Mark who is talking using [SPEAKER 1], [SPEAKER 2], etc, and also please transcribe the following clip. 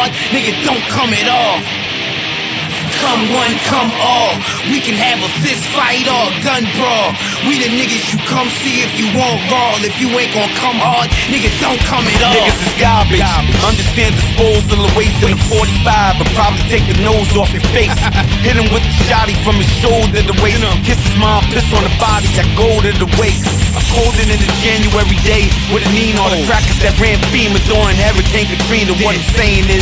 [SPEAKER 1] hard, nigga, don't come at all. Come one, come all. We can have a fist fight or a gun brawl. We the niggas you come see if you want raw. If you ain't gon' come hard, nigga, don't come at all.
[SPEAKER 2] Niggas is garbage. Understand disposal of waste in a 45, but probably take the nose off your face. Hit him with the shotty from his shoulder to waist. Kiss his mom, piss on the body, that go to the waist. I'm colder than the January day with a knee on the crackers that ran FEMA during Hurricane Katrina. What I'm saying is,